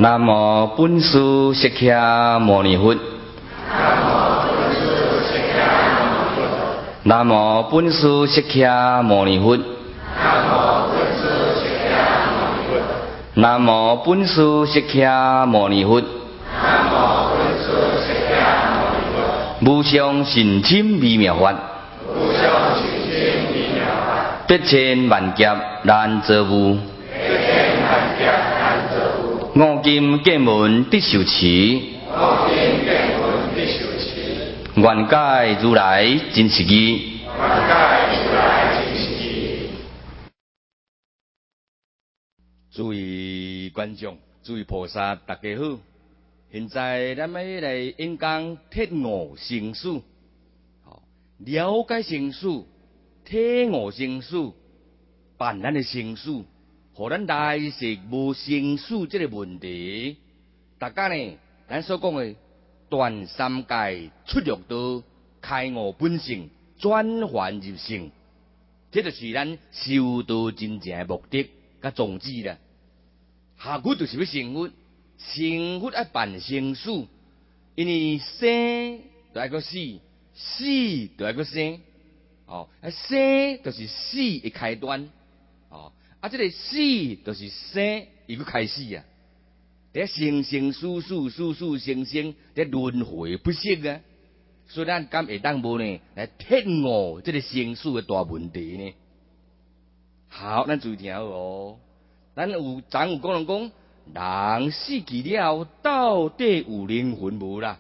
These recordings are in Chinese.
南无本师释迦牟尼佛。南无本师释迦牟尼佛。南无本师释迦牟尼佛。无上甚深微妙法，百千万劫难遭遇。五金剑门得受持，愿解如来真实义。诸位观众，诸位菩萨，大家好！现在咱要来演讲铁悟生死，了解生死，体悟生死，办咱的生死。互咱来是无生死这个问题，大家呢，咱所讲的断三界出六道，开悟本性，转凡入圣，这就是咱修道真正的目的甲宗旨啦。下句就是要成佛，成佛要办生死，因为生就爱个死，死就爱个生，生就是死的开端，这个死就是生，伊个开始啊！在生生死死，死死生生，在轮回不息啊！所以咱敢会当无呢来铁悟这个生死的大问题呢？好，咱注意听好哦。咱有讲人讲，人死去了，到底有灵魂无啦？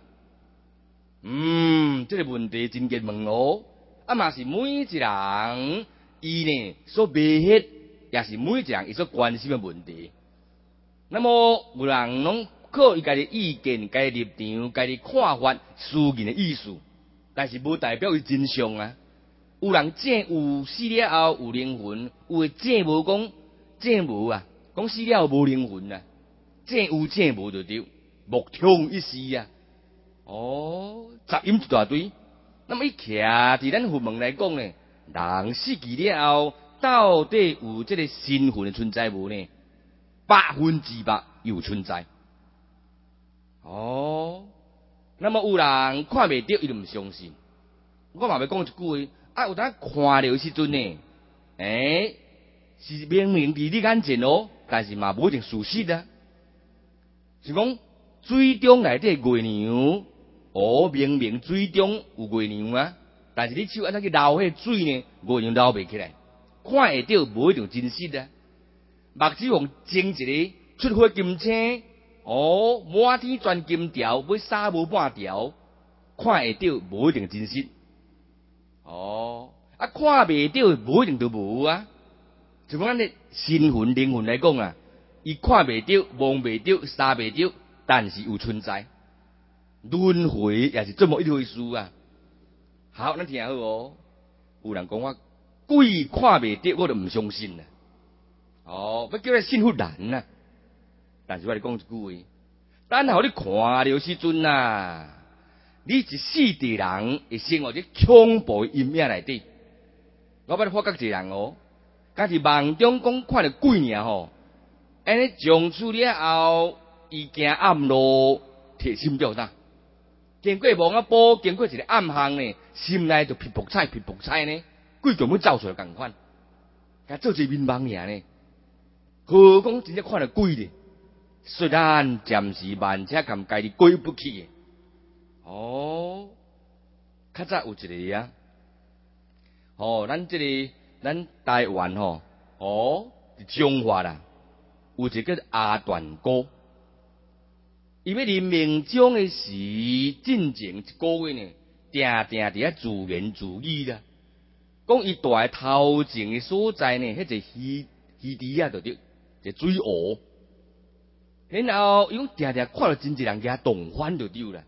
这个问题真结问哦。嘛是每一人伊呢所未迄。也是每一人伊所关心的问题。那么有人拢靠伊家己意见、家己立场、家己看法、私人的意思，但是无代表伊真相啊。有人正有死了后有灵魂，有诶正无讲正无啊，讲死了无灵魂啊，正有正无就对，莫通一时啊。杂音一大堆。那么伊徛伫咱佛门来讲呢，人死去了后。到底有这个身份的存在无呢？100%有存在。那么有人看袂到，伊就唔相信。我嘛要讲一句话，有当看到时阵呢，是明明伫你眼前哦，但是嘛无一定事实啊。是讲水中内底月亮，明明水中有月亮啊，但是你手安怎去捞迄水呢？月亮捞袂起来。看会到无一定真实啊！目睭用睁一个出火金星，满天钻金条，要沙无半条，看会到无一定真实。看袂到无一定就无啊！就讲咱的身魂灵魂来讲啊，伊看袂到、摸袂到、沙袂到，但是有存在。轮回也是这么一回事啊！好，咱听好哦。有人讲我。鬼看袂到，我就唔相信啦。要叫你信佛难啊！但是我嚟讲一句话，等候你看到时阵啊，你一世地人会生活在恐怖的阴影内底。我捌发觉一个人敢是梦中讲看到鬼尔安尼上厝了后，伊行暗路，摕心叫呾，经过网仔埔，经过一个暗巷呢，心内就噼扑彩呢。鬼全部走出来共款，甲做一面梦尔呢。何讲真正看到鬼咧？虽然暂时慢车含家己过不去的。较早有一个咱台湾中华啦，有一个阿段哥，伊要临命终的时，进前一个月呢，定伫遐自言自语啦。讲伊住在头前的所在呢，迄个鱼池啊，就对，一个水湖。然后伊讲定定看到真济人家动翻就对啦。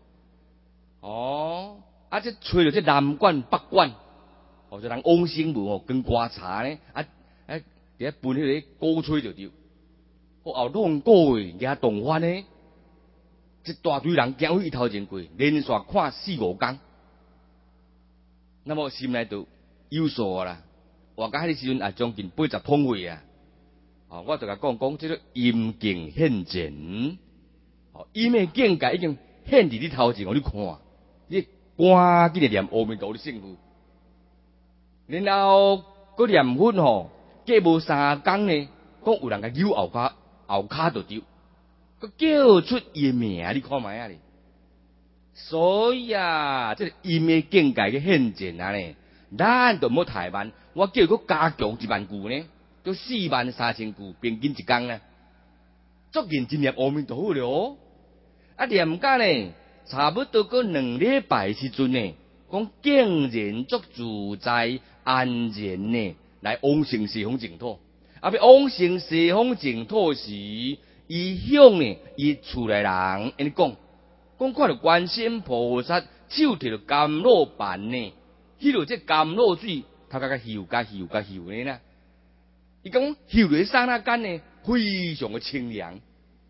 这吹着这南管北管，就人往生无跟观察呢，伫遐喷迄个鼓吹就对。后弄过诶，家动翻呢，一大堆人行去伊头前过，连续看4-5工。那么心内就有数啦，活到迄个时阵也将近80通岁啊！我就甲讲，这个阴境现前， 伊的境界已经显伫你头前，互你看，你赶紧念阿弥陀的圣号，然后佮念佛过无3工呢，讲有人甲扭后骹就丢，佮叫出伊的名，你看卖啊咧。所以啊，这个阴的境界嘅现前啊呢，咱都无太慢，我叫伊佮加强1万句呢，都43000句，平均1工呢，足认真念阿弥陀佛了。啊，念甲呢，差不多佮2礼拜时阵呢，讲竟然足自在安然呢，来往生西方净土。啊，要往生西方净土时，伊向呢，伊厝内人安尼讲。讲看到观世音菩萨手摕着甘露bàn呢，迄落这甘露水，头甲嗅呢啦。伊讲嗅落刹那间呢，非常的清凉。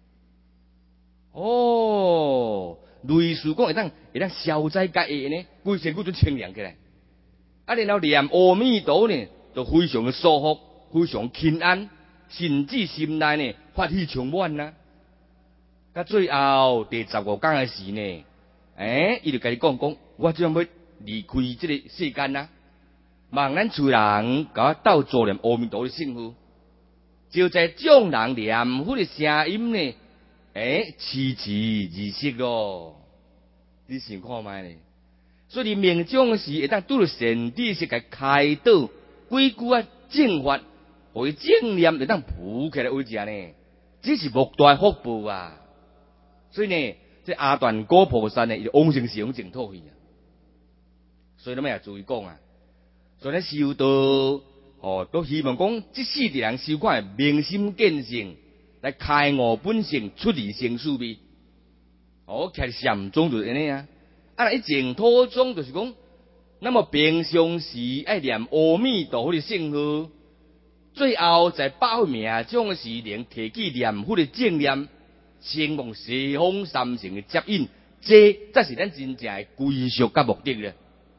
类似讲会当消灾解厄呢，规身躯都清凉起来。啊，然后念阿弥陀呢，就非常的舒服，非常轻安，甚至心内呢法喜充满啦。到最后第15工的时呢，伊就甲你讲，我即要离开这个世间啦，望咱厝人甲我斗助念阿弥陀的圣号，就在众人念佛的声音呢，迟而息咯。你想看卖咧？所以命中时会当拄着善知识甲开导，几句啊正法，互伊正念会当浮起来为止呢，这是莫大福报啊！所以呢，这阿段果菩萨呢，伊就往生西方净土去啊。所以咱们也注意讲啊，所以咱修道都希望讲，即世的人修看明心见性，来开悟本性，出离生死味。徛禅宗就是安尼啊。啊，伊净土宗就是讲，那么平常时爱念阿弥陀佛的圣号，最后在报命中时，能提起念佛的正念。兴旺西方三乘的接引，这才是咱真正的归宿甲目的了。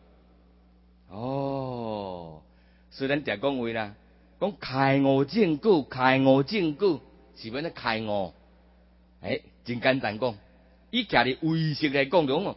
所以咱常讲话啦，讲开悟正果，开悟正果是要咱开悟。真简单讲，以徛伫唯识来讲就讲，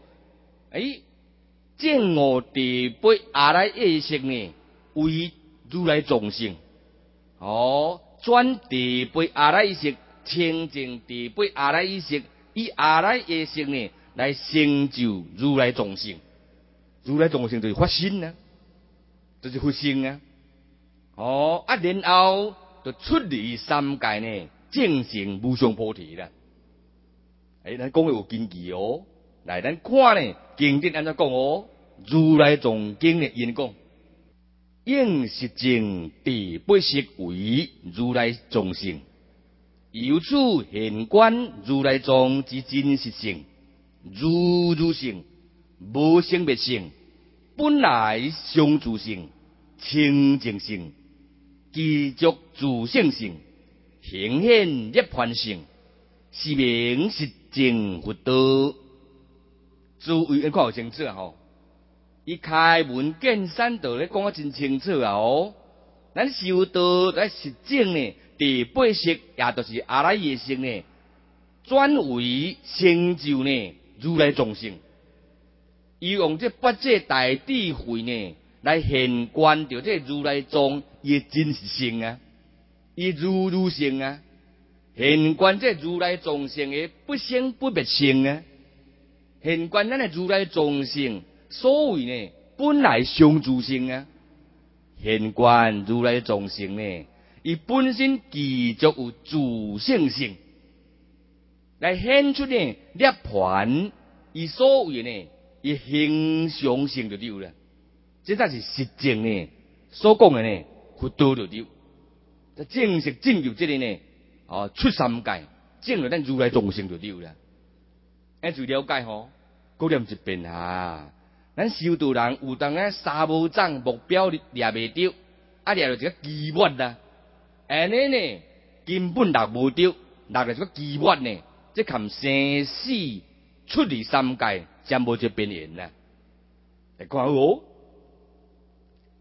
正悟第八阿赖耶识呢，为如来众生。转第八阿赖耶识。清净第八阿赖耶识，以阿赖耶识呢来成就如来众生。如来众生就是发心啊，就是佛性啊。然后就出离三界呢，正成无上菩提啦。咱讲的有根据哦。来，咱看呢经典安怎讲哦？如来藏经呢，因讲应实证第八识为如来众生。由此现观如来藏之真实性，如性，无生灭性，本来相自性，清净性，具足自性性，显现涅槃性，是名实证佛道。诸位看有清楚啊！伊开门见山道咧讲啊真清楚啊！咱修道来实证呢。第八识也就是阿赖耶识呢，转为成就呢如来众生。伊用这八界大智慧呢，来显观着这如来藏伊真实性啊，伊如性啊，显观这如来众生的不生不灭性啊，显观咱的如来众生所谓呢本来相自性啊，显观如来众生呢。伊本身具足有自性性，来显出呢涅槃，伊所谓呢，伊形象性就对了。这才是实证呢所讲的呢，佛道就对。这正式进入这里呢，出三界，进入咱如来众生就对了。就了解搁念一遍啊！咱修道人有当三无长目标掠袂着，掠着一个基本啦。安尼呢，根本落无着，落来一个基本呢，即含生死出离三界，才无这边缘啦。来看好，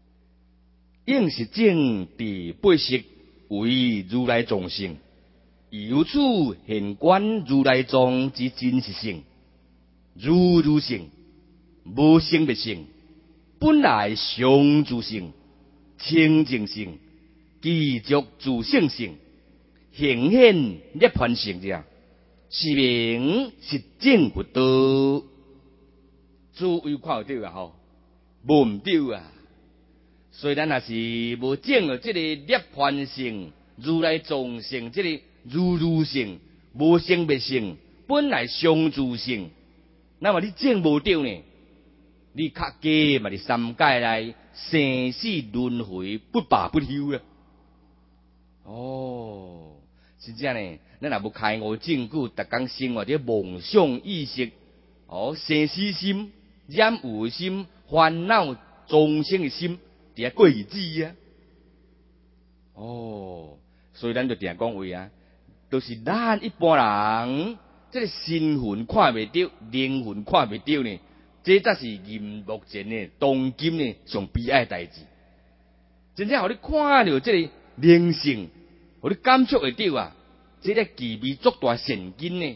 应是正第八识为如来众生， 由此现观如来藏之真实性，如性，无生灭性，本来常住性，清净性，具足自性性，显现涅槃性者，是名实证佛道。诸位看有对啊吼？无毋对啊！虽然也是无证到这个涅槃性、如来藏性、这个如性、无生灭性、本来常住性，那么你证无到呢？你较加嘛，你三界内生死轮回不罢不休啊！哦，是这样呢。咱若要开悟证据，逐工生活伫梦想意识，生死心、染有心、烦恼众生的心，伫过日子啊。所以咱就定讲话啊，都是咱一般人，这个身魂看袂到，灵魂看袂到呢。这才是目前呢，当今呢上悲哀的代志。真正互你看到这个灵性，互你感触会到啊，这个奇味足大善根呢。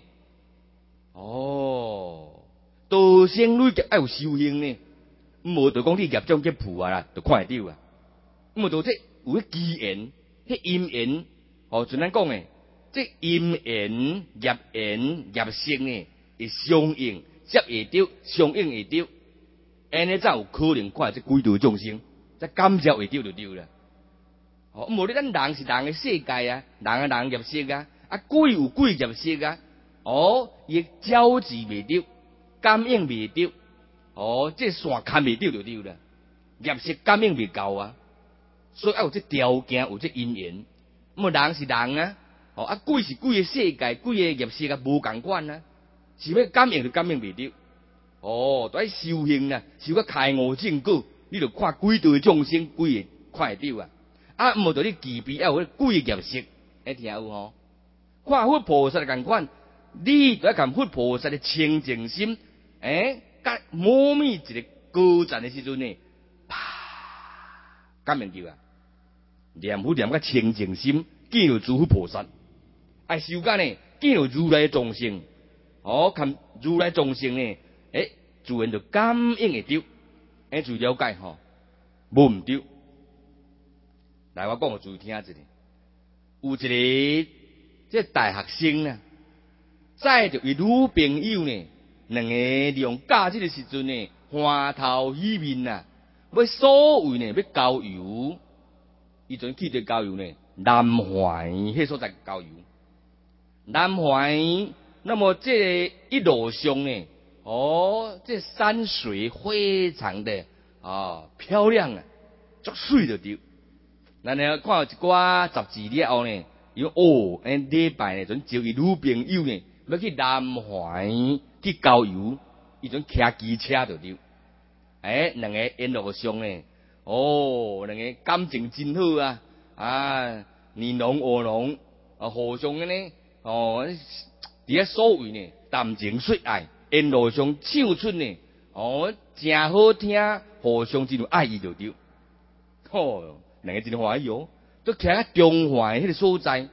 道生累劫要有修行呢，无就讲你业障结谱啊啦，就看会到啊。无就这有迄机缘、迄因缘，像咱讲诶，这因缘、业缘、业性呢，会相应。接会到，相应会到，安尼才有可能看这几度众生，才感召会到就对了。无你咱人是人的世界啊，人业色啊，鬼有鬼业色啊，伊交织未到，感应未到，这线看未到就对了，业色感应未够啊，所以要有这条件，有这因缘。人是人啊，鬼是鬼的世界，鬼的业色啊，无共款啊。是要感应就感应袂到，都要修行啊，修个开悟证据，你就看几对众生，几会看会到啊。无就你具备要有几业色，会听有吼？看佛菩萨共款，你就要共佛菩萨的清净心，甲摩咪一个高赞的时阵呢，啪，感应到啊！念佛念个清净心，见到诸佛菩萨，爱修干呢，见到如来的众生。看如来众生呢，自然就感应会到，就了解吼，无毋对。来，我讲互注意听一下，有一个这大学生啊，载着伊女朋友呢，两个利用假日的时阵呢，欢头喜面啊，要所谓呢要郊游，伊阵去着郊游呢，南怀迄所在郊游，南怀。那么这一路上呢，这山水非常的漂亮啊，足水就对。咱呢看一寡杂志了后呢，伊礼拜呢，阵招伊女朋友呢，要去南怀去郊游，伊阵骑机车就对。两个一路上呢，两个感情真好啊，你侬我侬，互相的呢，伫所谓呢，谈情说爱，沿路上唱出呢，真好听，互相真有爱意就对。两个真欢喜都徛喺中华迄个所在。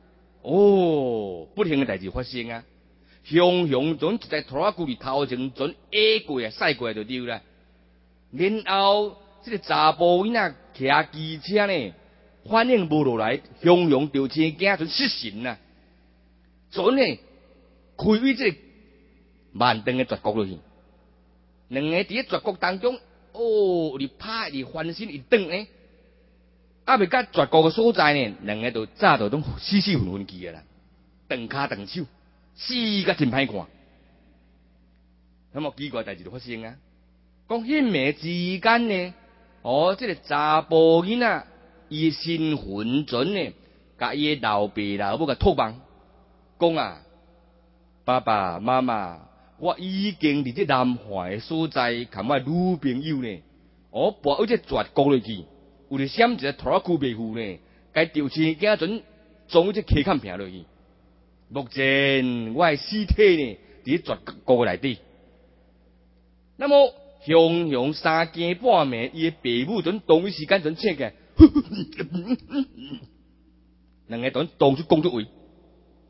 不幸嘅代志发生啊！雄准一只拖拉机里头前准下过驶过就对啦。然后这个查甫囡仔骑机车呢，反应无落来，雄着青惊准失神啊！准呢？开为这慢灯的绝国落去，两个伫咧绝国当中，你拍你翻身一转呢，未甲绝国嘅所在呢，两个就早就拢死昏昏去啦，断骹断手，死甲真歹看。那么奇怪代志就发生啊！讲迄暝之间呢，这个查甫囡仔伊身魂准呢，甲伊老爸老母甲托梦，讲啊。爸爸妈妈，我已经伫这南怀所在，看我女朋友呢，跋到这绝国落去，有咧闪一个拖拉机袂赴呢，该吊车惊准撞这溪坎平落去。目前我的尸体呢，伫绝国内底。那么雄三更半暝，伊的父母准同一时间准醒起来，两个准动出讲出话。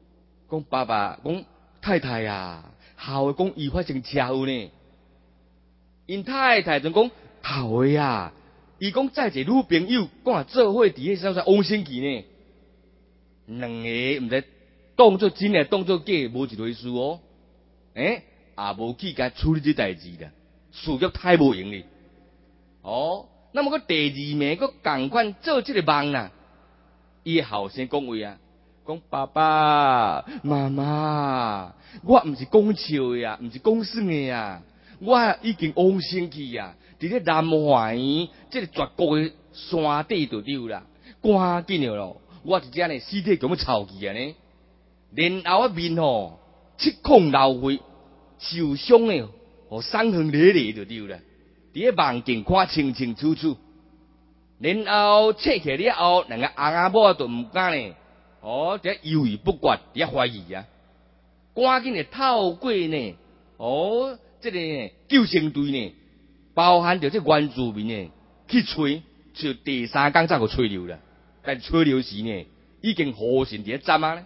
讲爸爸，讲太太啊，后诶讲伊发生车祸呢。因太太就讲后诶啊，伊讲载一个女朋友，讲啊做伙伫迄啥啥往生期呢。两个毋知当作真诶，当作假，无一回事哦。也无去甲处理这代志啦，事业太无用哩。那么个第二暝个共款做这个梦啦，伊后生讲话啊，讲爸爸妈妈，我毋是讲笑诶啊，毋是讲耍诶啊，我已经往生去啊，伫咧南怀这个绝国诶山底就对啦，赶紧诶咯，我一只呢尸体咁样臭去啊呢，然后面七孔流血，受伤诶，伤痕累累就对啦，伫咧梦境看清清楚楚。然后切起了后，两个阿仔某都唔敢呢，伫犹豫不决，伫怀疑啊，赶紧的透过呢，这个救生队呢，包含着这原住民呢，去吹，就第三天才个吹流啦，但吹流时呢，已经河神伫咧站啊咧，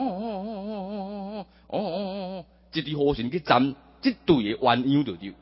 一支河神去站，这队的鸳鸯就对，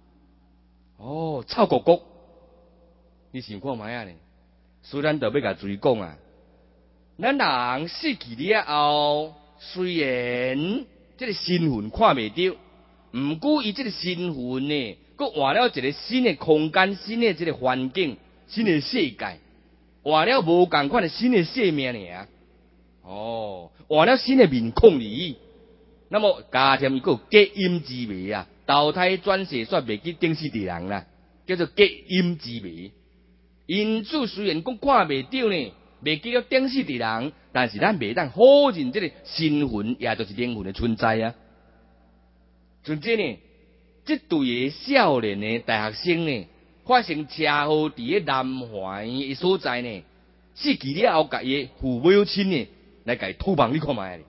臭国国。你想看卖啊呢？所以咱就要甲注意讲啊，咱人死去了后，虽然这个身份看袂到，毋过伊这个身份呢，佮换了一个新的空间、新的这个环境、新的世界，换了无共款的新的生命尔。换了新的面孔而。那么加添一个结阴之谜啊，投胎转世煞袂去顶世的人啦，叫做结阴之谜。因此虽然讲看袂到呢，袂记了顶世的人，但是咱袂当否认这个身份，也就是灵魂的存在啊。像这呢，这对的少年的大学生呢，发生车祸伫咧南怀的所在呢，死去了后，甲伊父母亲呢来甲伊托梦，你看卖。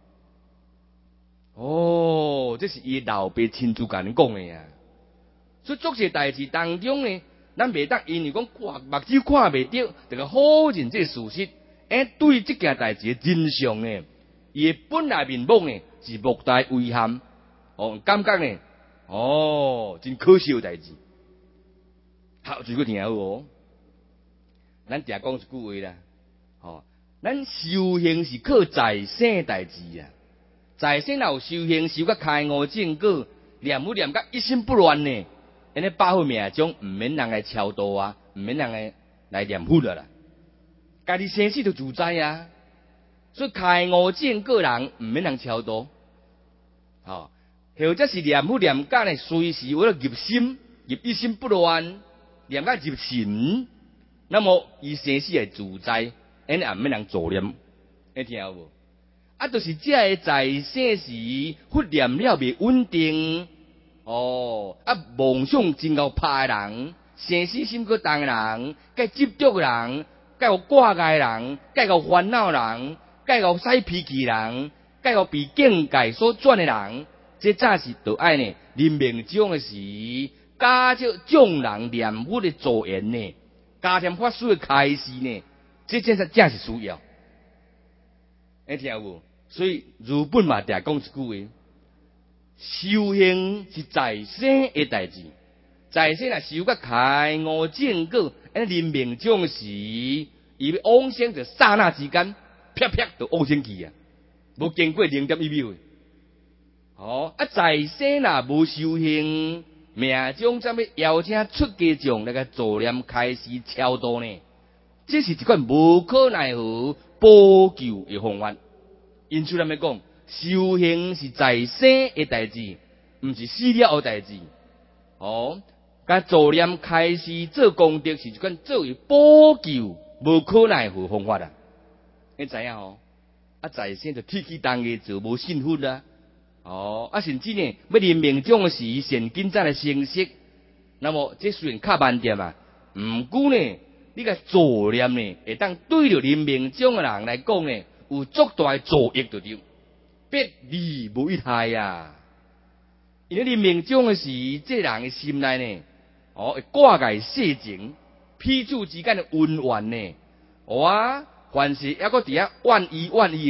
这是伊老爸亲自甲恁讲的啊。所以做些代志当中呢，咱袂当因为讲目睭看袂到，就个否认这个事实。对这件代志的真相呢，伊本来面目呢是莫大遗憾。感觉呢，真可惜的代志。好，最个听好哦。咱定讲一句话啦，咱修行是靠在生代志啊。在生若有修行，修甲开悟正果，念佛念甲一心不乱呢。安尼把好命中，毋免人来超度啊，毋免人来念佛啦。家己生死就自在啊。所以开悟正果人，毋免人超度。或者是念佛念甲呢，随时为了入心，入一心不乱，念甲入神，那么伊生死系自在，安尼也毋免人助念，你听有无？就是这个在生时忽念了未稳定，梦想真够怕的人，生死心个重的人，介执着的人，介有挂碍的人，介有烦恼的人，介有使脾气的人，介有被境界所转的人，这早是着爱呢。临命终的时，加上众人念佛的助缘呢，加添法师的开示呢，这正是需要。你听有无？所以日本嘛，定讲一句话：修行是在生的代志，在生啊修甲开悟正果，临命终时，伊要往生就刹那之间，啪啪就往生去啊，无经过0.1秒。在生啊无修行，命中怎要邀请出家众来个助念开示超度呢？这是一款无可奈何补救的方法。因此，咱要讲修行是在生的代志，毋是死了后代志。甲助念开示做功德，是一款作为补救无可奈何方法啊！你知影在生就铁起当个就无幸福啦。甚至呢，要临命终时，先紧早来成息。那么，这虽然较慢点啊，毋过呢，你个助念呢，会当对着临命终的人来讲呢，有足大的助益就对，别利无一害啊！因为临命终的时，这人的心内呢，会挂碍世情，彼此之间的恩怨呢，凡是还佫伫遐怨伊的啊，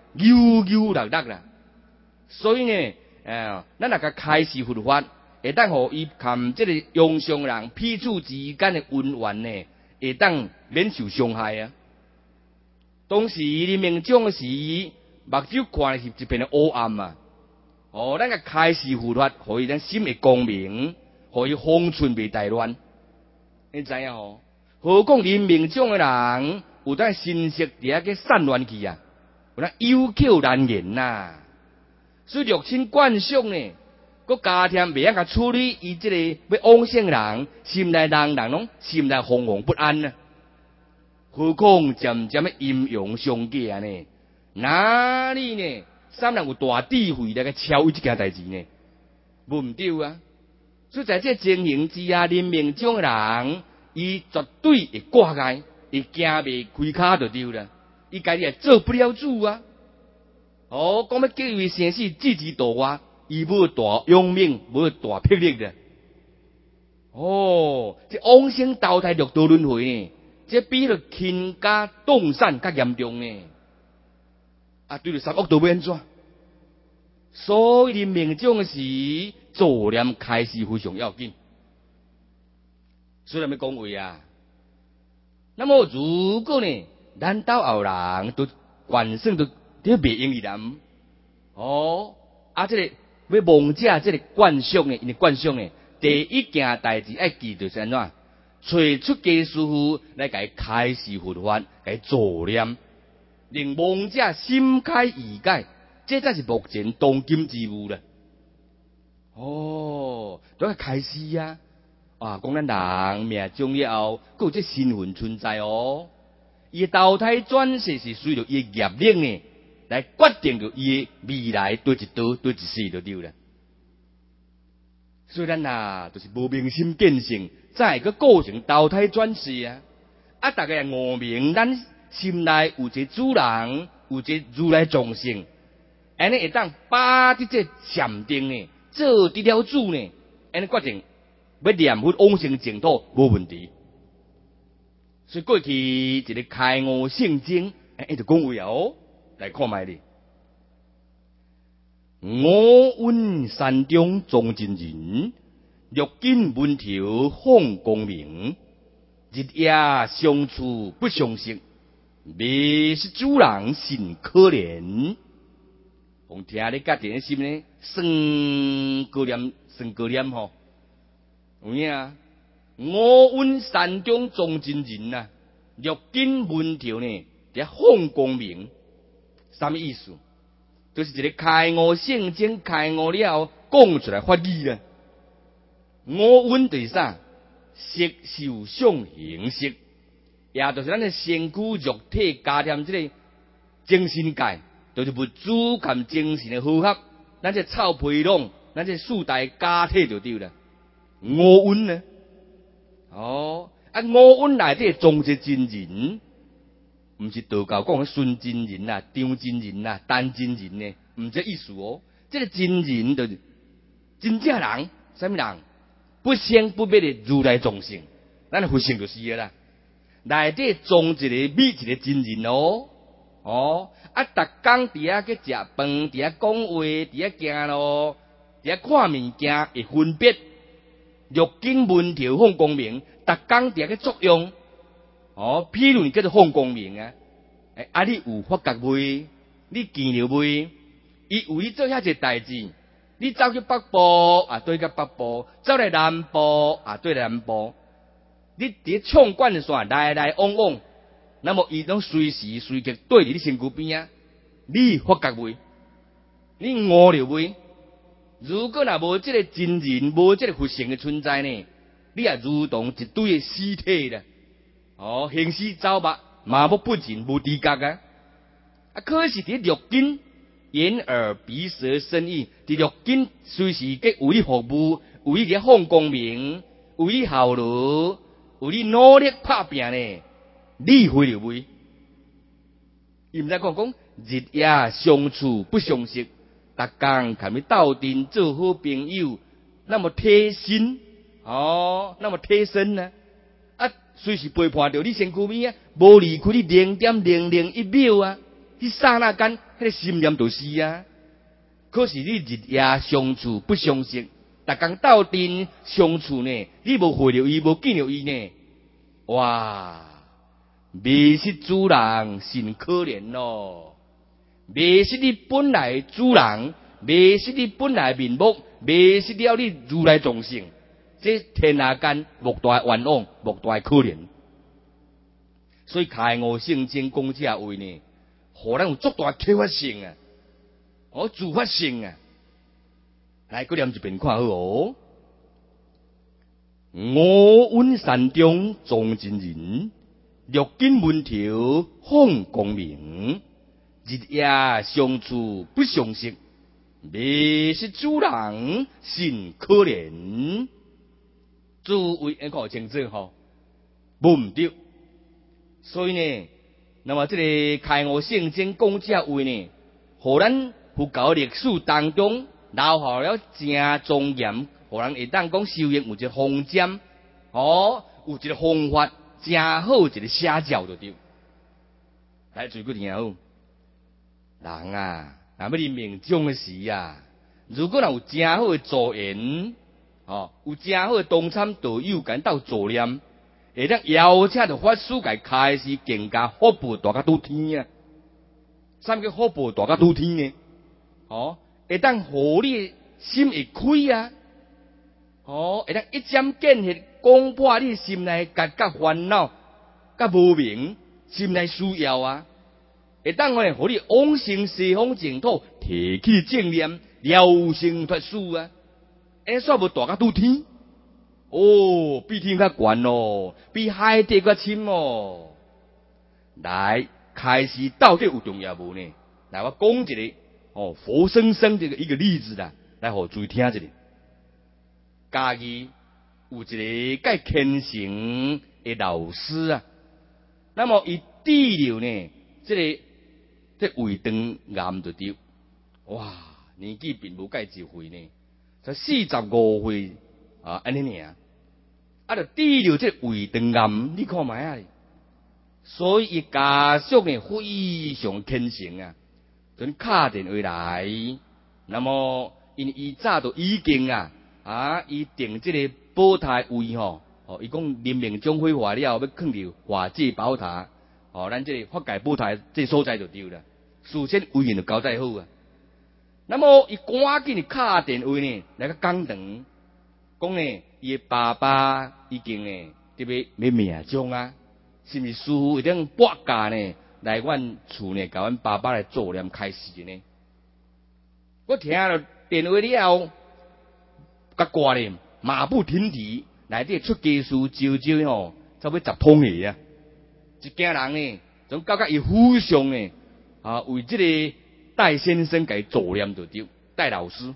悠悠乐乐啦。所以呢，咱若甲开示佛法，会当互伊含即个庸上人彼此之间的恩怨呢，会当免受伤害啊。当时你命中时，目睭看是一片的黑暗啊。咱甲开示佛法，互伊咱心会光明，互伊方寸袂大乱。你知影吼？何况你命中的人，有当心识伫遐个散乱去啊，有当有口难言呐。所以六亲惯性呢，佫加添袂晓甲处理伊即个要往生人，心内人拢心内惶惶不安啊。何况渐渐的阴阳相隔呢？哪里呢？啥人有大智慧来个超越这件代志呢？无毋对啊！所以在这情形之下，人命中的人，伊绝对会挂碍，会惊袂开骹就对了。伊家己也做不了主啊！讲要结为生死置之度外，伊无大勇猛，无大魄力的。这往生投胎六道轮回呢，这比了倾家荡产较严重呢。对了，三恶道要安怎？所以你命中时做念开始非常要紧。所以咱要讲话啊。那么如果呢，咱兜后人都惯性都袂用伊人，这个要忘记这个惯性呢，因为惯性呢，第一件代志要记就是安怎？找出家师傅来甲伊开示佛法，甲伊助念。令亡者心开意解，这才是目前当今之务啦。都要开始啊！讲咱人命中以后，佫有这身份存在哦。伊投胎转世是随着伊业力呢，来决定着伊未来对一道对一世就对了。所以咱就是无明心见性，才会构成投胎转世啊！大家也悟明咱心内有一个主人，有一个如来众生，安尼会当把这禅定呢做得了主呢，安尼决定要念佛往生净土无问题。所以过去一个开悟圣经，就讲话来看卖哩。我闻山中种真人，六根文条放光明，日夜相处不相识。未是主人甚可怜，讲听你家己的心呢，算高念吼，有影啊？我闻山中种真人啊，六根文条呢，伫放光明，什么意思？就是一个开悟圣经开悟了后，讲出来法义啦。我闻就是啥？色受想行识。也就是咱的身躯肉体加添这个精神界，就是物质含精神的和合，咱这臭皮囊，咱这四大家体就对了。五蕴呢？五蕴内底种一真人，毋是道教讲的孙真人啊、张真人啊、单真人呢，毋这意思哦。这个真人就是真正人，什么人？不生不灭的如来众生，咱的佛性就是个啦。内底种一个美一个真人哦，逐工伫遐去食饭，伫遐讲话，伫遐行路，伫遐看物件会分别，六根文条放光明，逐工伫遐去作用，譬如你叫做放光明啊，你有发觉未？你见了未？伊有你做遐一个代志，你走去北部对个北部，走来南部对南部。你伫唱惯线来来往往，那么伊拢随时随刻对伫你身躯边啊，你发觉未？你悟了未？如果若无即个真人，无即个佛性的存在呢，你也如同一堆的尸体啦。行尸走肉，麻木不仁，无知觉啊！可是伫六根眼耳鼻舌身意，伫六根随时给为你服务，为你放光明，为你效劳。有你努力拍拼呢，你会了未？伊毋知讲日夜相处不相识，逐工含你斗阵做好朋友，那么贴心那么贴身呢？随时陪伴着你身躯边无离开你0.0001秒啊！ 迄刹那间，迄个心念就是啊。可是你日夜相处不相识，逐工斗阵相处呢，你无会着伊，无见着伊呢，哇！迷失主人甚可怜咯，迷失你本来主人，迷失你本来面目，迷失了你如来众生，这天下间莫大冤枉，莫大可怜。所以开悟圣经讲这话呢，互咱有足大启发性啊，自发性啊。来，搁念一遍看好哦。我问山中种真人，略尽门条放光明。日夜相处不相识，迷失主人甚可怜。诸位看好清楚吼，无毋对。所以呢，那么这个开悟圣经讲这话呢，互咱佛教历史当中留下了真庄严，互人会当讲修行有一个方针，有一个方法，真好一个写照就对。来，注意听好，人啊，若要你命中的时啊，如果若有真好的助缘，有真好的同参道友跟斗助念。会当邀请着法师来开始更加福报大甲拄天啊！啥物叫福报大甲拄天呢？会当互你心会开啊！会当一针见血讲破你心内甲烦恼、甲无明、心内需要啊！会当互你往生西方净土，提起正念，了生脱死啊！煞无大甲拄天。比天较悬咯，比海底较深哦。来，开始到底有重要无呢？来，我讲一个活生生这个一个例子啦，来互注意听一下。家己有一个介虔诚的老师啊，那么伊治疗呢，这胃肠癌就对，哇，年纪并无介济岁呢，才45岁。安尼尔，就治疗这胃肠癌，你看卖啊！所以伊家属呢非常虔诚啊，准敲电话来，那么因伊早就已经伊定这个保胎位伊讲临命终火化了，要放入化界宝塔，咱这个法界保胎这所在就对了，事先为人就交代好啊。那么伊赶紧敲电话呢，来个讲堂。讲呢，伊爸爸已经呢，特别命终啊，是毋是师父一定拨假呢，来阮厝呢，甲阮爸爸来做念开示呢？我听了电话了，甲挂咧，马不停蹄，内底出家师招差差不多10通去啊！一家人呢，总搞伊非常呢，为这个戴先生给做念就对，戴老师，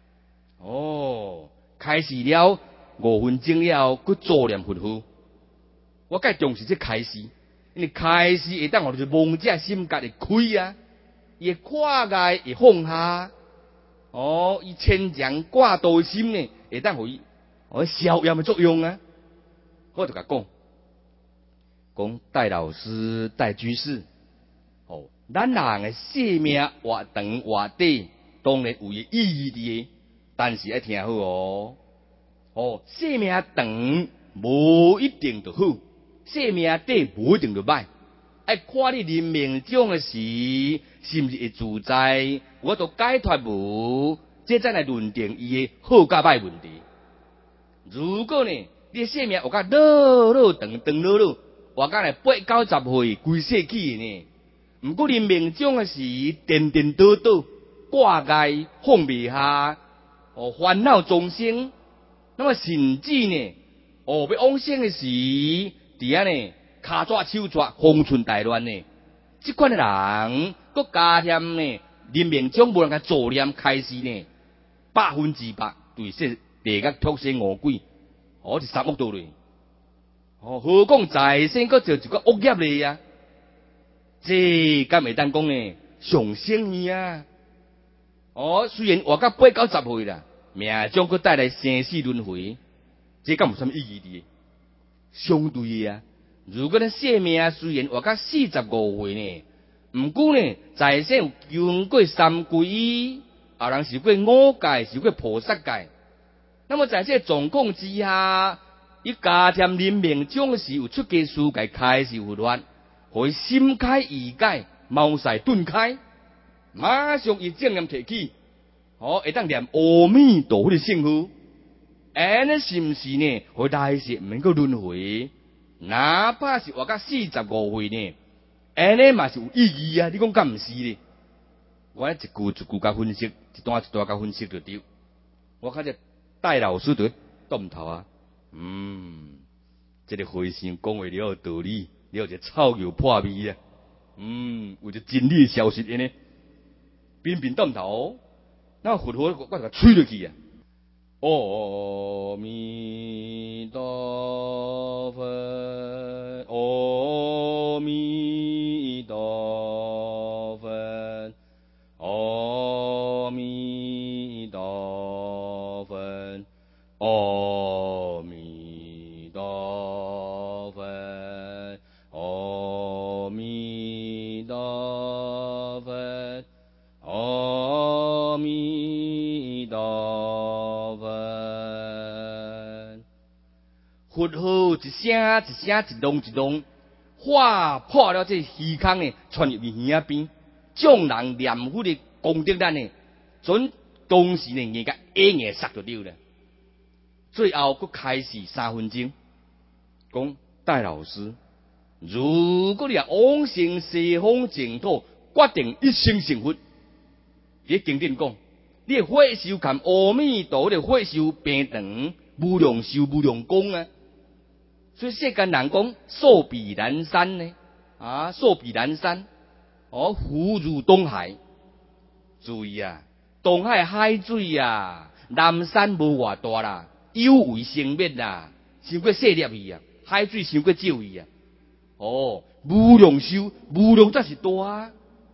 开始了5分钟了，去做念吩咐。我介重视这开始，因为开始会当互你妄者心觉会开啊，伊跨界会放下，伊牵强挂道心呢，会当互伊消炎的作用啊。我就甲讲戴老师、戴居士，咱人的生命活长活短，当然有伊意义的。但是要听好生命长无一定就好，生命短无一定就歹，要看你临命终的时，是毋是会自在？我都解脱无，这才来论定伊的好甲歹问题。如果呢，你的生命活甲老长，活甲来80-90岁，规世纪呢，毋过临命终的时，颠倒挂碍放袂下。烦恼众生，那么甚至呢，要往生的时，伫遐呢，骹抓手抓，风寸大乱呢。这款的人，搁加添呢，临命终无人甲助念开示呢，100%对说地狱脱生恶鬼，是3恶道类。何况在生搁做一个恶业咧啊？这敢会当讲呢，上生意啊？虽然活到80-90岁啦。命将佮带来生死轮回，这敢有什么意义的？相对的啊，如果咱生命虽然活到45岁呢， 毋过呢，在世有经过三归，后人受过五戒，受过菩萨戒。那么在这状况之下，伊加添人命，总是有出家世界开始佛法，互伊心开意解，茅塞顿开，马上伊正念提起，会当念阿弥陀佛的圣号。安尼是毋是呢？互来世毋免够轮回，哪怕是活到45岁呢？安尼嘛是有意义啊！你讲敢毋是咧？我一句一句甲分析，一段一段甲分析就对。我看这戴老师就动头啊，这个和尚讲话了有道理，了一草油破味啊，有一真理消息呢，频频动头，那佛我就甲吹落去啊！阿弥陀佛，阿弥陀佛，阿弥陀佛，阿弥陀佛，阿弥陀佛，阿弥陀佛。佛号一声一声，一动一动，划破了这虚空呢，传入去耳边，众人念佛的功德力呢，准当时呢，人家硬杀就对了。最后佫开始3分钟，讲戴老师，如果你啊往生西方净土，决定一生成佛，伫经典讲，你的血寿含阿弥陀的血寿平长，无量寿无量功啊！所以世间人讲寿比南山呢，寿比南山，福如东海。注意啊，东海海水啊，南山无偌大啦，有为生灭啦，伤过细粒去啊，海水伤过少去啊。无量寿，无量才是大啊。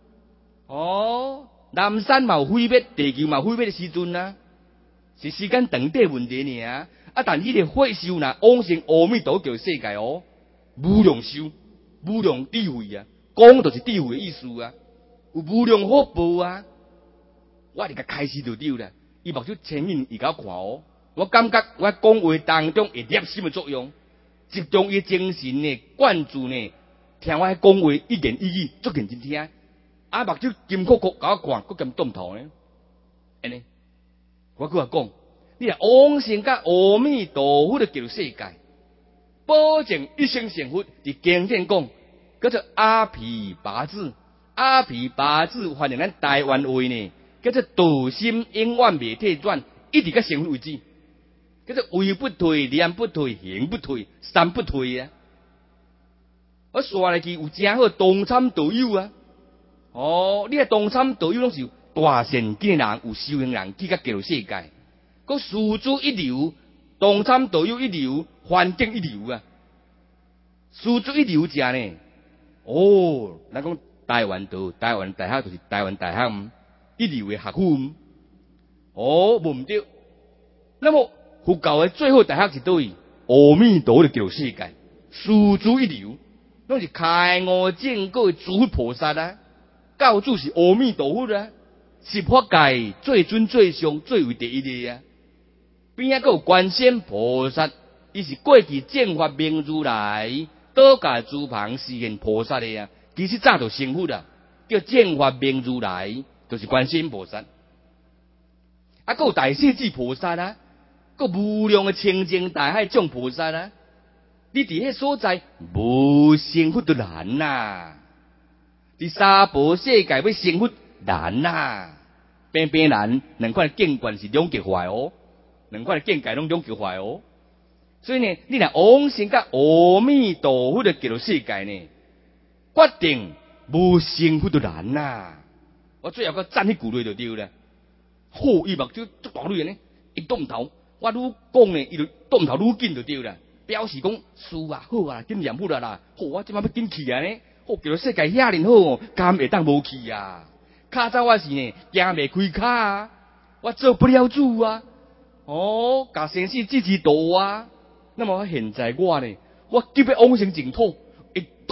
南山嘛有毁灭，地球嘛毁灭的时阵啊，是时间长短问题尔。但你的血寿呐，往生阿弥陀叫世界无量寿，无量智慧啊，讲就是智慧的意思啊，有无量福报啊。我甲开始就对啦，伊目睭牵引伊甲我看我感觉我讲话当中会摄心的作用，集中伊精神呢，灌注呢，听我讲话一言一语足认真听，目睭金箍箍甲我看，佫咁动头呢，安尼，我佮讲。你啊，往生甲阿弥陀佛的叫世界，保证一生成佛。伫经典讲，叫做阿毗跋致。阿毗跋致翻译咱台湾话呢，叫做道心永远未退转，一直到成佛为止。叫做位不退，念不退，行不退，三不退啊！我刷来去有真好同参道友啊！你啊同参道友拢是大善根人，有修行人去甲叫世界。个师资一流，同参道友一流，环境一流啊！师资一流者呢？咱讲台湾大学就是台湾大学一流的学府无毋对。那么佛教的最好大学是倒位？阿弥陀的叫世界，师资一流，拢是开悟正果的诸佛菩萨啊！教主是阿弥陀佛啊！十法界最尊最上最为第一的啊！边仔佫有观世音菩萨，伊是过去正法明如来，倒驾诸旁示现菩萨的啊。其实早就成佛啦，叫正法明如来，就是观世音菩萨。佫有大势至菩萨啊，佫无量的清净大海众菩萨啊。你伫迄所在无成佛就难呐，伫三宝世界要成佛难呐，偏偏难。两款境界是两极坏两款境界拢两极坏所以呢，你若往生甲阿弥陀佛的极世界呢，决定无成佛就难呐。我最后佫赞迄句话就对了。伊目睭足大蕊呢，一动头，我愈讲呢，伊就动头愈紧就对了。表示讲师啊，好啊，紧念佛啦，我即摆要紧去啊呢。极世界遐尼好甘会当无去啊？卡早我是呢，行袂开卡啊，我做不了主啊。甲生死支持道啊。那么现在我呢，我急要往生净土，会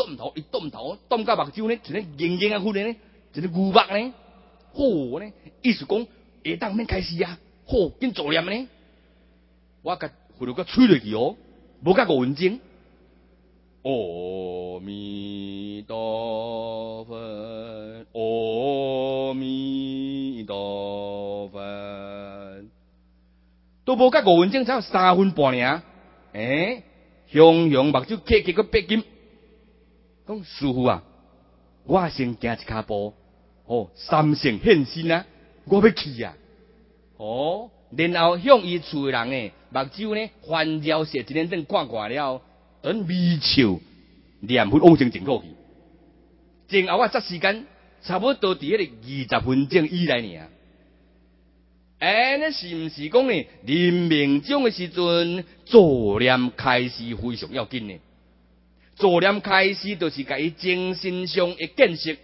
动头，动到目睭呢，就咧硬硬啊糊咧，就咧牛目呢，好呢，意思讲下当免开始啊，好，紧做念呢，我甲回到个吹落去哦，无甲5分钟。阿弥陀佛，阿弥陀佛，都无甲5分钟，才有3分半尔。雄雄目睭刻个8金，讲师傅啊，我先行一骹步，三圣现身啊，我要去啊，然后向伊厝人呢，目睭呢环绕射一连灯看了。等微笑念佛往生净土去，前后这时间差不多伫迄个20分钟以内尔。那是毋是讲呢？临命终的时阵，助念开示非常要紧呢。助念开示就是甲伊精神上的建设，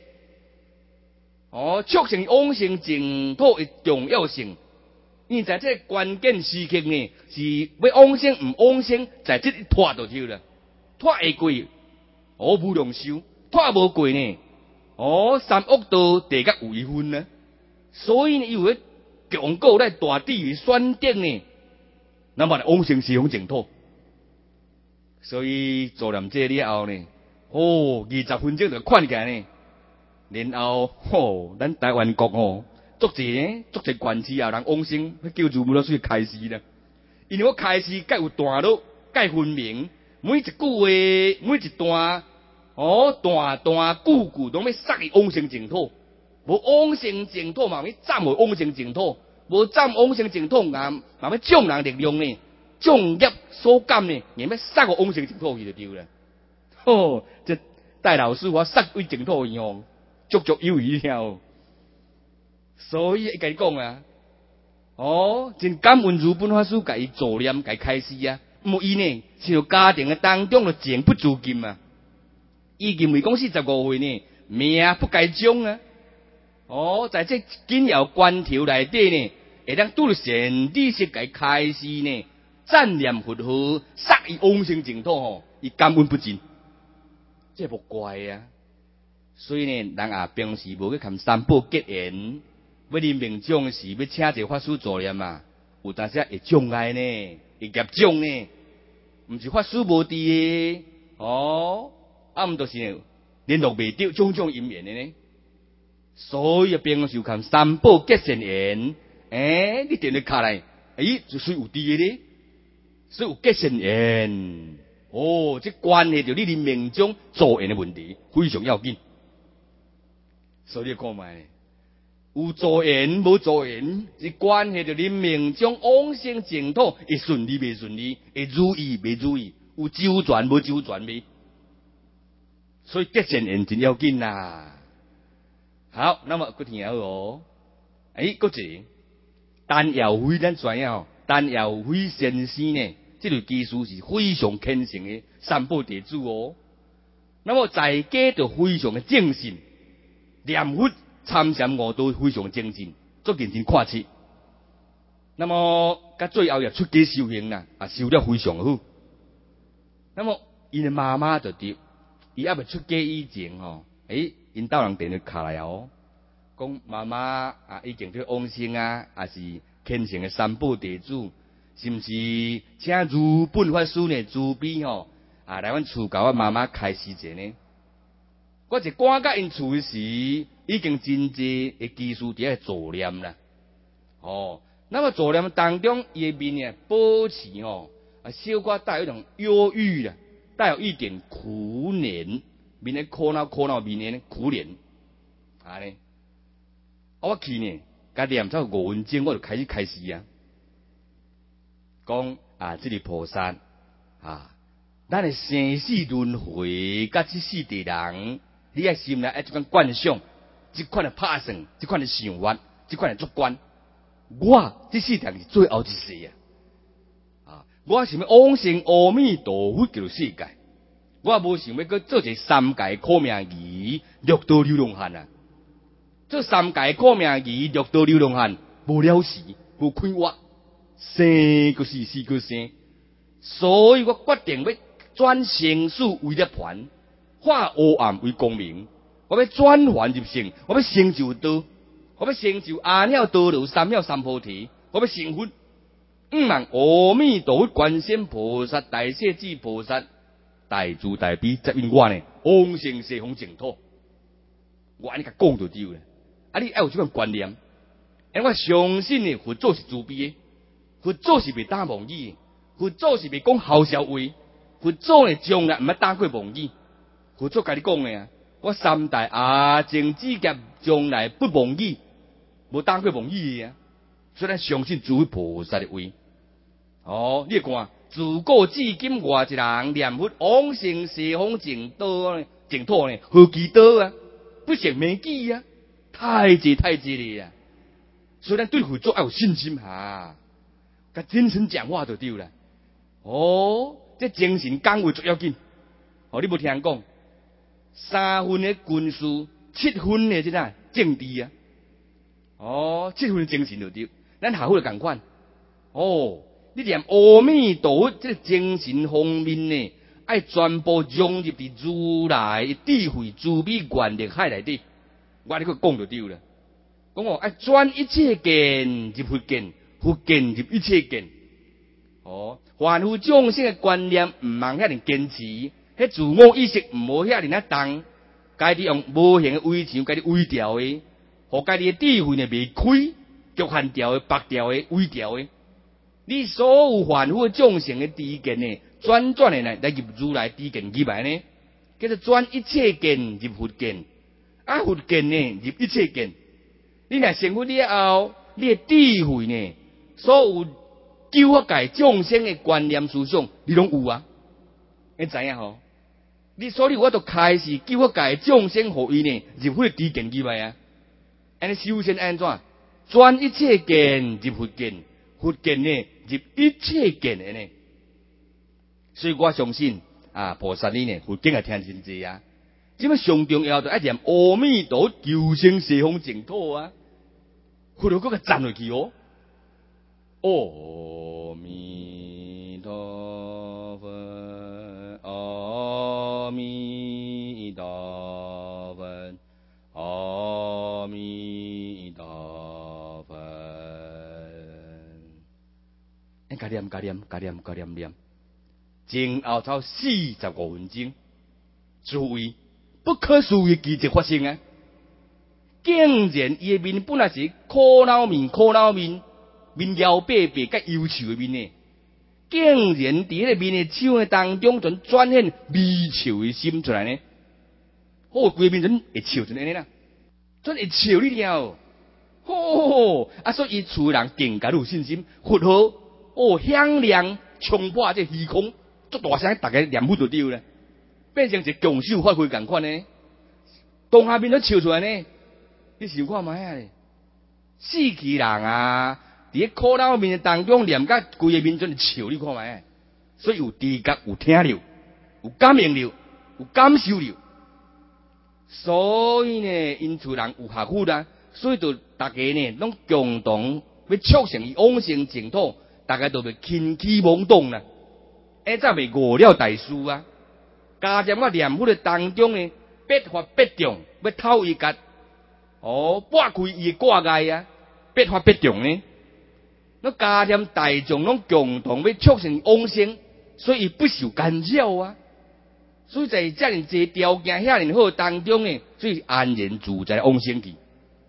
促成往生净土的重要性。因在这关键时刻呢，是要往生唔往生，在这一拖就对了。拖会过，无量寿；拖无过呢，三恶道地甲有一分呢。所以呢，有个强国咧大地选定呢，那么往生西方净土。所以做念这了后呢，20分钟就看起来呢，然后咱台湾国足济县市也人往生，叫做无多水开示啦。因为我开示介有段落，介分明。每一句话，每一段，段句拢要塞去往生净土。无往生净土嘛，要暂无往生净土；无暂往生净土，嘛要众人力量呢，众业所感呢，也要塞个往生净土去就对了。这戴老师我塞为净土去足足有余了。所以甲伊讲啊，真感恩如本法师甲伊助念，甲伊开示啊。伊呢，是家庭的当中就情不自禁啊。伊认为讲45岁呢，命不该终啊。在这紧要关头内底呢，会当拄着善知识甲伊开示呢，赞念佛号，杀伊往生净土伊感恩不尽。这无怪啊。所以呢，人也平时无去看三宝结缘，要临命终时要请一个法师助念啊，有当时会障碍呢。会业障呢，毋是法师无伫毋就是联络袂到种种因缘的呢。所以平时看三宝结善缘，你定咧卡来，就是有伫的咧，所以有结善缘。这关系到你临命中助缘的问题，非常要紧。所以你看卖。有助缘无助缘，是关系到你命中往生净土会顺利未顺利，会如意未如意，有周转无周转未。所以结善缘真要紧啦。好，那么佫听好佫一个陈耀辉，咱知影陈耀辉先生呢，这类技术是非常虔诚的三宝弟子那么在家就非常的正信，念佛。参禅悟道非常精进，足认真看册。那么，甲最后也出家修行啦，修得非常好。那么，因的妈妈就对，伊还未出家以前因兜人电话卡来讲妈妈已经去往生也是虔诚的三宝弟子，是毋是请如本法师呢慈悲来阮厝甲我妈妈开示者呢？我一赶到因厝时，已经真济的技术伫咧助念啦。那么助念当中，伊的面呢保持小可带有一种忧郁啦，带有一点苦怜，面咧苦恼面咧苦怜安尼。我去呢，甲念超5分钟，我就开始开示啊，讲这个菩萨咱的生死轮回，甲这世地人。你爱心内这款惯想，这款的拍算，这款的想法，这款的主观，我这世代是最后一世我想要往生阿弥陀佛这个世界，我无想要去做一三界苦命鱼，六道流浪汉做三界苦命鱼，六道流浪汉无了时，无快活，生个死，死个生，所以我决定要转生死为涅槃。 化黑暗为光明。我要转凡入圣，我要成就道，我要成就阿耨多罗三藐三菩提，我要成佛。望阿弥陀佛观世音菩萨大势至菩萨大慈大悲接引我呢，往生西方净土。我安尼甲讲就对了。啊，你要有这款观念，因为我相信呢，佛祖是慈悲的，佛祖是袂打妄语的，佛祖是袂讲好笑话，佛祖呢从来毋捌打过妄语。佛祖甲你讲的啊，我三代阿净之业从来不妄语，无打过妄语的啊。所以咱相信诸位菩萨的话。哦，你看，自古至今，外一人念佛往生西方净土呢？净土呢？何其多啊！不胜枚举啊！太济太济了啊！所以咱对佛祖要有信心哈，甲真诚讲话就对了。哦，这精神讲话最要紧。哦，你无听人讲，3分的军事，7分的这哪政治啊？哦，7分的精神就对。咱下回就共款。哦。你念阿弥陀佛，这个精神方面呢，爱全部融入伫如来的智慧、慈悲、愿力海内底。我你去讲就对了。讲哦，爱转一切见入佛见，佛见入一切见。哦，凡夫众生的观念唔茫遐尼坚持，迄自我意识唔好遐尼啊重，家己用无形的围墙，家己围掉的，互家己的智慧呢未开，局限掉的、白掉的、围掉的。你所有凡夫众生的知见呢，转的呢来入如来知见入来呢，叫做转一切见入佛见，啊佛见呢入一切见。你若成佛了后，你的智慧呢，所有救化界众生的观念思想，你拢有啊。你知影吼？你所以我都开始救化界众生，互伊呢入佛的知见入来啊。安尼修身安怎？转一切见入佛见。佛见呢入一切见的呢，所以我相信啊，菩萨你呢，佛经也听真济啊。即么上重要就爱念阿弥陀求生西方净土啊，佛就搁个赞落去哦。阿弥陀佛，阿弥陀佛，阿弥陀佛。加念，前后头45分钟，注意不可思议奇迹发生啊！竟然伊的面本来是苦恼面，面摇白白甲忧愁的面呢，竟然伫迄个面的手的当中，就转现微笑的心出来呢。好，规面阵会笑就安尼啦，阵会笑你了。吼，啊，所以伊厝人更加有信心，佛号。哦，响亮冲破这虚空，足大声，大家念佛就对了，变成一强手发挥共款呢。当下面都笑出来呢，你想看卖啊？死去人啊，伫个苦恼面当中念甲规个面阵笑，你看卖。所以有知觉，有听了，有感应了，有感受了。所以呢，因厝人有学佛啦，所以就大家呢，拢共同要促成伊往生净土。大家都被轻启妄动啦，早未误了大事啊！加上我念佛的当中呢，百发百中，要透一格，哦，拨开伊的挂碍啊，百发百中呢。那加上大众拢共同要促成往生，所以不受干扰啊。所以在这样济条件遐尼好当中呢，所以安然自在往生去。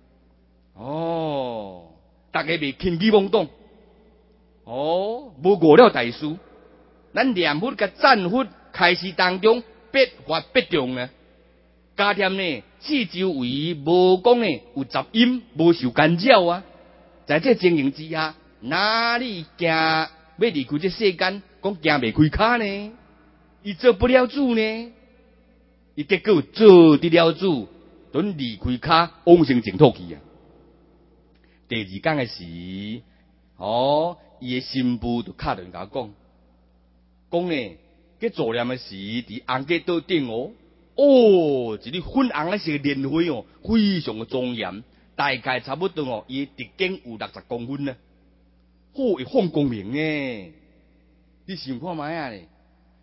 哦，大家未轻启妄动。哦，无误了大事，咱念佛甲赞佛开始当中百发百中呢。加添呢，四周围无讲呢有杂音，无受干扰啊。在这情形之下，哪里行要离开这世间，讲行未开骹呢？伊做不了主呢？伊结果做得了主，准离开骹往生净土去啊。第二天的时，哦。伊的新妇就敲电话讲呢，去做念的时，伫红街道顶哦，一个粉红色的莲花哦，非常的庄严，大概差不多哦，伊直径有60公分呢，会放光明诶！你想看卖啊咧？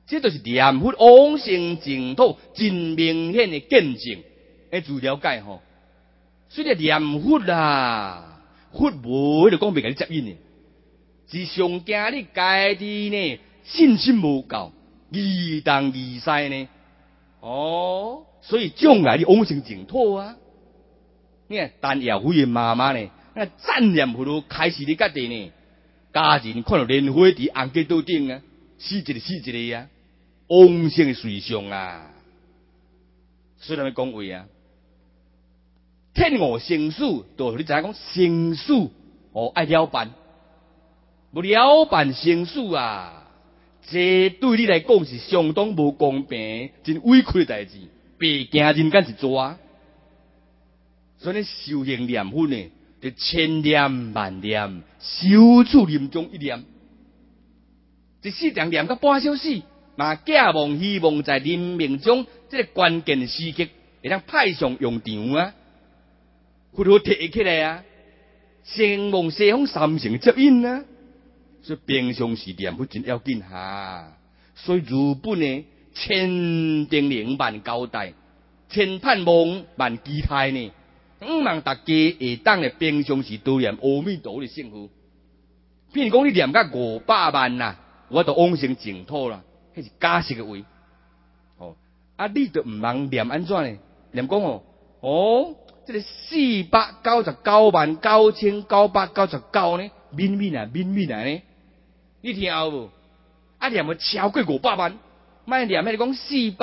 这就是念佛往生净土真明显的见证。自了解吼，虽然念佛啦，佛无就讲袂甲你接引的，是上惊你家己呢信心无够，疑东疑西呢。所以将来你往生净土啊！你看陈耀辉的妈妈呢，那赞念佛都开始你家己呢，家人看到莲花伫红街道顶啊，死一个死一个啊，往生随上啊。所以咱要讲话啊，天我生死，就你知影讲生死爱了办，无了办生死啊，这对你来讲是相当无公平、真委屈的代志。白行人间一抓，所以你修行念佛呢，就千念万念，修处临终一念，一世人念到半小时，嘛寄望希望在临命中这个关键时刻，会当派上用场啊，佛陀提起来啊，先望西方三乘接引啊，所以平常时念佛真要紧哈。所以日本呢，千叮咛万交代，千盼望万期待呢，望大家会当的平常时多念阿弥陀的圣号。譬如讲你念到500万啦，我就往生净土啦，迄是假实的话。你就唔通念安怎呢？念讲这个4999999呢，敏敏啊呢，你听有无？念要超过500万。莫念迄讲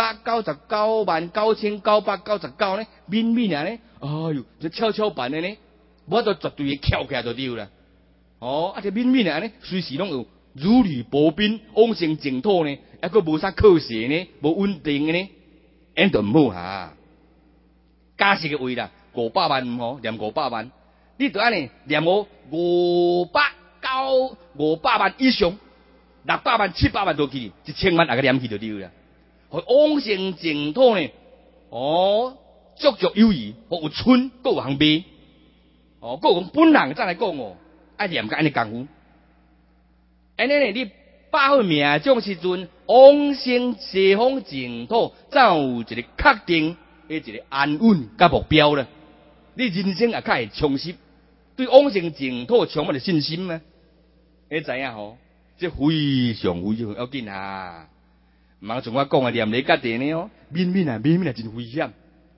499999999呢，敏敏啊呢，哎哟，这跷跷板的呢，我都绝对翘起来就对啦。这敏敏啊呢，随时拢有如履薄冰，往生净土呢，还佫无啥靠势呢，无稳定的呢，因就唔好哈。假实嘅话啦，500万唔好念500万，你就安尼念500万以上。600万、700万都去，1000万那个念去就对啦。往生净土呢，足足有余，有春，佫有行卖。佫有讲本人再来讲爱念甲安尼功夫。安尼呢，你把好命种时阵，往生西方净土，才有一个确定的一个安稳甲目标啦。你人生也较会充实，对往生净土充满了信心啊！你知影吼？这非常要紧啊！唔通像我讲的念你家己呢敏敏啊，真危险。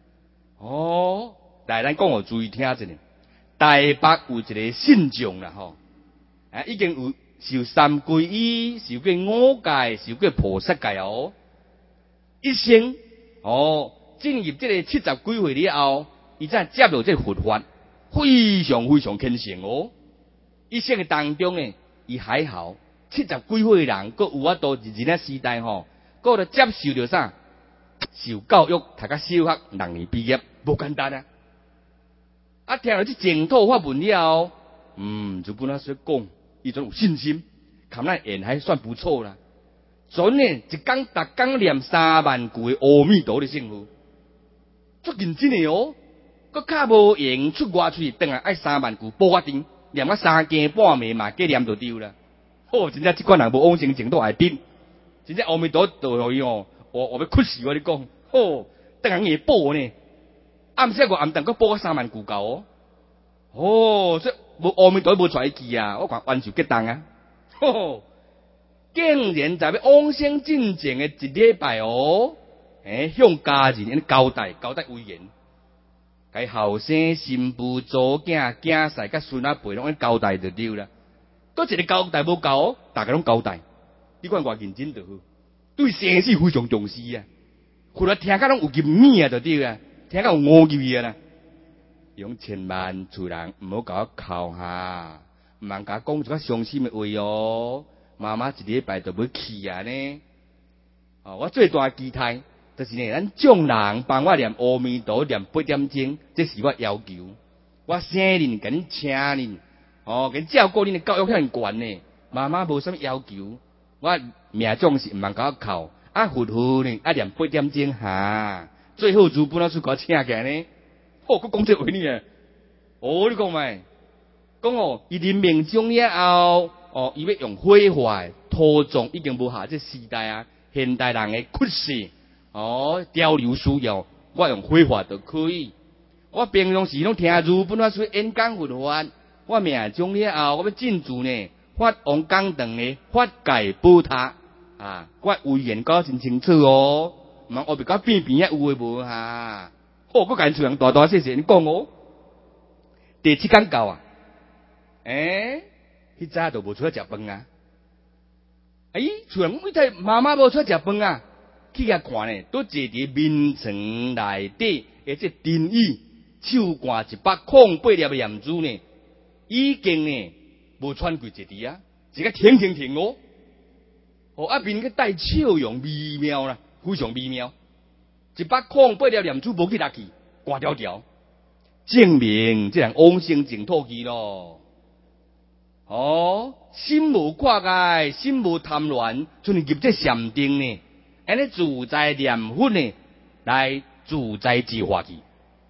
来，咱讲注意听一下。台北有一个信众啦，已经有受三皈依，受过五戒，受过菩萨戒一生进入这个70几岁了后，伊才接到这佛法，非常虔诚一生的当中呢，伊还好。70几岁人，佫有法度人仔时代佫都接受着啥？受教育，读到小学2年毕业，无简单啊！听到这净土法文了后，就本来说讲，伊总有信心，看咱演还算不错啦。准呢，一天逐天念3万句的阿弥陀的圣号，足认真的佫较无用出外喙，等下爱3万句报我定，念到3更半暝嘛，计念就对啦。真正这款人无往生净土还顶，真正阿弥陀就互伊我要屈死我你讲，等下会报呢，暗时暗顿佫报我3万句够这无阿弥陀无出来记啊，我讲冤仇结党啊，竟然在要往生进前的一礼拜向家人交代威严，该后生新妇祖囝囝婿甲孙仔辈拢交代就对啦。佫一个交代无够，大家拢交代。你看偌认真就好，对生死非常重视啊。后来听甲拢有入耳啊，就对啊，听甲有误入去啊啦。用千万厝人毋好甲我哭哈，毋通甲我讲一个伤心的话妈妈一礼拜就要去啊呢。我最大期待就是呢，咱众人帮我念阿弥陀念8点钟，这是我要求。我生日甲恁请恁。跟照顾恁的教育遐悬呢，妈妈无啥物要求，我命种是毋通甲我哭，佛号呢念8点钟哈，最好如本老师甲我请起来呢，佫讲这话呢你讲卖，讲伊临命终了后，伊要用火化土葬已经无下这时代啊， 现代人的屈世潮流需要，我用绘画就可以。我平常时拢听日本话说演讲佛法，我命中了后，我要进驻呢，发王讲堂呢，法界宝塔我威严搞真清楚哦，毋通后边搞边边有诶无我甲因厝人大大细细你讲第7天到迄早都无出来食饭厝人为太妈妈无出来食饭去遐看呢，都坐伫眠床内底，而且定义手挂108粒念珠呢，已经呢无喘过一滴一个停面个带笑容，微妙啦，非常微妙。108粒念珠无去落去，挂条条，证明这人往生净土去咯。心无挂碍，心无贪恋，就入这禅定呢，安尼自在念佛呢，来自在自化去。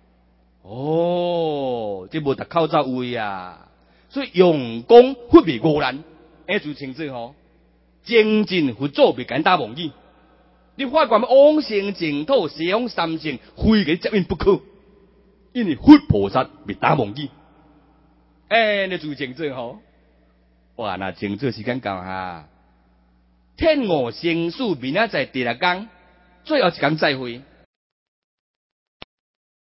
这无读口罩位所以用功佛未误人，就清楚精进佛祖未简单忘记。你发觉往生净土，西方三圣非个接引不可，因为佛菩萨未打忘记。你注意清楚哇，那清楚时间到天我生死明仔载第6天，最后一天再会。